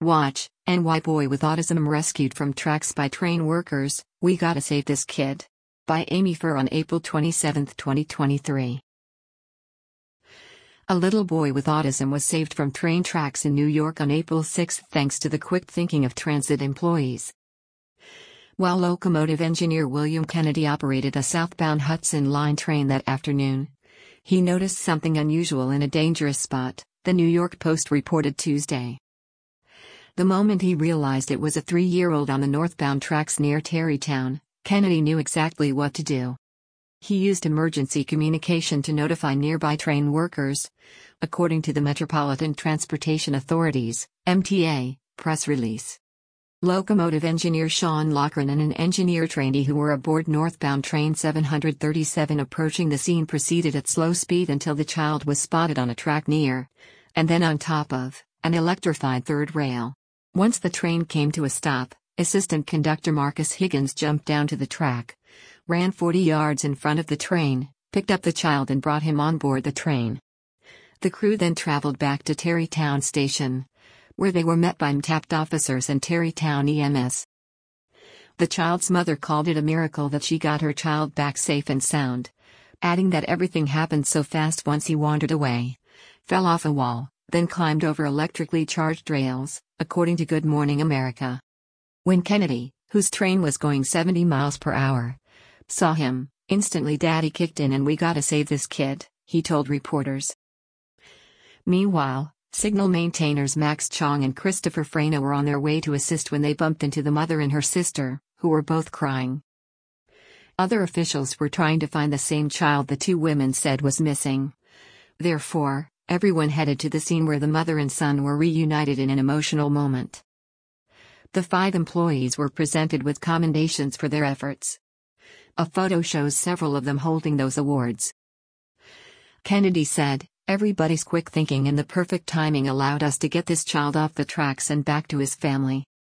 Watch, NY boy with autism rescued from tracks by train workers, we gotta save this kid. By Amy Furr on April 27, 2023. A little boy with autism was saved from train tracks in New York on April 6 thanks to the quick thinking of transit employees. While locomotive engineer William Kennedy operated a southbound Hudson Line train that afternoon, he noticed something unusual in a dangerous spot, the New York Post reported Tuesday. The moment he realized it was a 3-year-old on the northbound tracks near Tarrytown, Kennedy knew exactly what to do. He used emergency communication to notify nearby train workers, according to the Metropolitan Transportation Authority's MTA press release. Locomotive engineer Sean Loughran and an engineer trainee who were aboard northbound train 737 approaching the scene proceeded at slow speed until the child was spotted on a track near, and then on top of, an electrified third rail. Once the train came to a stop, assistant conductor Marcus Higgins jumped down to the track, ran 40 yards in front of the train, picked up the child and brought him on board the train. The crew then traveled back to Tarrytown Station, where they were met by MTAPT officers and Tarrytown EMS. The child's mother called it a miracle that she got her child back safe and sound, adding that everything happened so fast once he wandered away, fell off a wall, then climbed over electrically charged rails, according to Good Morning America. When Kennedy, whose train was going 70 miles per hour, saw him, instantly Daddy kicked in and we gotta save this kid, he told reporters. Meanwhile, signal maintainers Max Chong and Christopher Frena were on their way to assist when they bumped into the mother and her sister, who were both crying. Other officials were trying to find the same child the two women said was missing. Therefore, everyone headed to the scene where the mother and son were reunited in an emotional moment. The 5 employees were presented with commendations for their efforts. A photo shows several of them holding those awards. Kennedy said, "Everybody's quick thinking and the perfect timing allowed us to get this child off the tracks and back to his family.